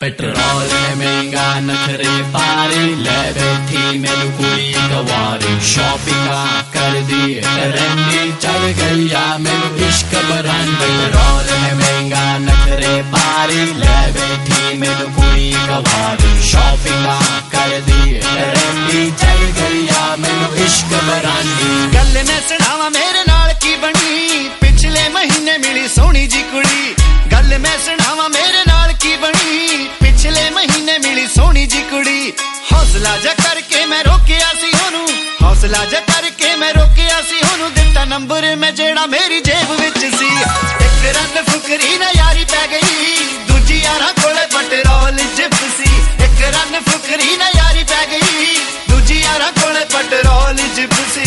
petrol है महंगा नखरे पारी ले बैठी मेरी कुड़ी कवारी शॉपिंग कर दी रंडी चढ़ गया मेरे इश्क बरन पेट्रोल है महंगा नखरे पारी ले बैठी मेरी कुड़ी कवारी शॉपिंग कर दी रंडी चढ़ गया मेरे इश्क बरन गल मैं सुनावा मेरे नाल की बनी पिछले महीने मिली सोहनी जी कुड़ी गल मैं सुनावा मेरे नाल की बनी पिछले महीने मिली सोहनी जी कुड़ी हौसला जा करके मैं रोकिया सी ओनू हौसला जा करके मैं रोकिया सी ओनू दिता नंबर मैं जेड़ा मेरी जेब विच सी एक रन फुकरी ना यारी पै गई दूजी यारा कोले पेट्रोल जिप सी एक रन फुकरी ना यारी पै गई दूजी यारा कोले पेट्रोल जिप सी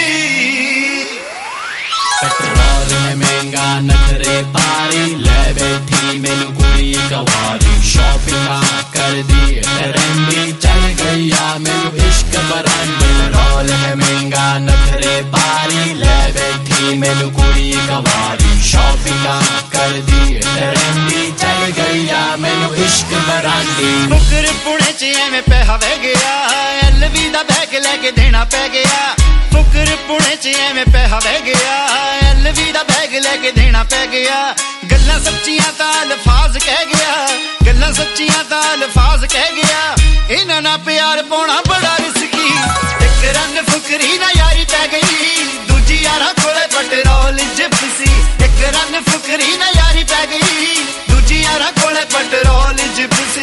पेट्रोल है महंगा नखरे पारी ले बैठी मेनू कुड़ी कवारी शॉपिंग कर दी रंडी चढ़ गया मेनू इश्क बरन पेट्रोल है महंगा नखरे पारी ले बैठी मेनू कुड़ी कवारी शॉपिंग कर दी रंडी चढ़ गया मेनू इश्क बरन मुकर पुणे च एवें पैसा वह गया LV दा बैग लेके देना पै गया मुकर पुणे च एवें पैसा वह गया LV दा बैग लेके देना पै गया गल्लां सच्चियां तां अल्फाज कह गया गल्लां सच्चियां तां अल्फाज कह गया इन्हां नाल प्यार पाउणा बड़ा रिस्की एक रन फुकरी ना यारी पै गई दूजी यारा कोले पेट्रोल जिप सी एक रन फुकरी ना यारी पै गई दूजी यारा कोले पेट्रोल जिप सी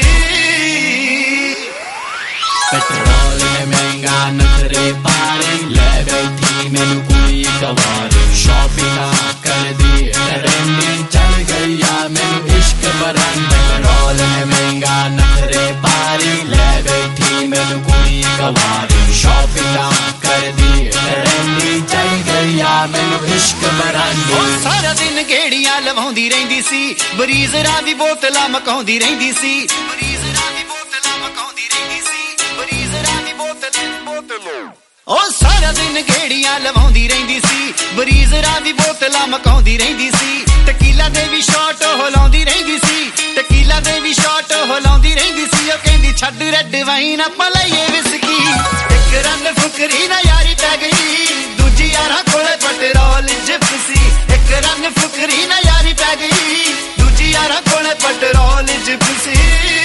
पेट्रोल है महंगा नखरे पारी ले बैठी मेनू कुड़ी कवारी शॉपिंग कर दी रंडी चढ़ गया मेनू इश्क बरन पेट्रोल है महंगा नखरे पारी ले बैठी मेनू कुड़ी कवारी शॉपिंग कर दी रंडी चढ़ गया मेनू इश्क बरन सारा दिन गेड़ियां लवाउंदी रहिंदी सी बरीजरा दी बोतलां मकाउंदी रहिंदी सी बरीजरा दी बोतलां मकाउंदी रहिंदी सी बरीजरा दी बोतल ओ सारा दिन गेड़ियां लवाउंदी रहिंदी सी बरीजरा दी बोतलां मकाउंदी रहिंदी सी टकीला दे भी शॉट होलाउंदी रहिंदी सी टकीला दे भी शॉट होलाउंदी रहिंदी सी ओ कहंदी छड्ड रेड वाइन आपां लईए विस्की एक रन फुकरी ना यारी पै गई दूजी यारा कोले पेट्रोल जिप सी एक रन फुकरी ना यारी पै गई दूजी यारा कोले पेट्रोल जिप सी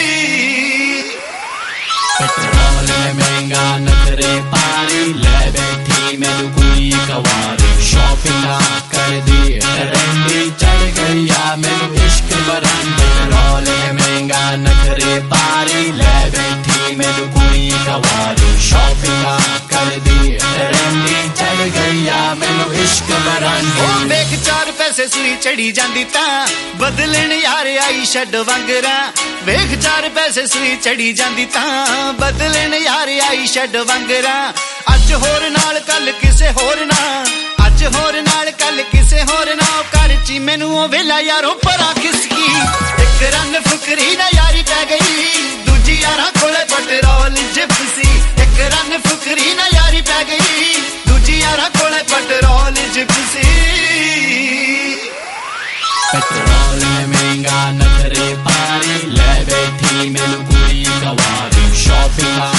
पेट्रोल है महंगा नखरे पारी ले बैठी मेनू कुड़ी कवारी शॉपिंग कर दी रंडी चढ़ गया मेनू इश्क बरन पेट्रोल है महंगा नखरे पारी ले बैठी मेनू कुड़ी कवारी शॉपिंग कर दी रंडी चढ़ गया मेनू इश्क बरन वेख चार पैसे सूई चढ़ी जांदी तां बदलण यार आई छड्ड वांगरा वेख चार पैसे सूई चढ़ी जांदी तां बदलण यार आई छड्ड वांगरा अज होर नाल कल किसे होर ना अज होर नाल कल किसे होर ना घर च मैनू ओ वेला यारों परा खिसकी एक रन फुकरी ना यारी पै गई दूजी यारा कोले पेट्रोल जिप सी एक रन फुकरी ना यारी पै गई दूजी यारा कोले पेट्रोल जिप सी पेट्रोल है महंगा नखरे पारी ले बैठी मेनू कुड़ी कवारी शॉपिंग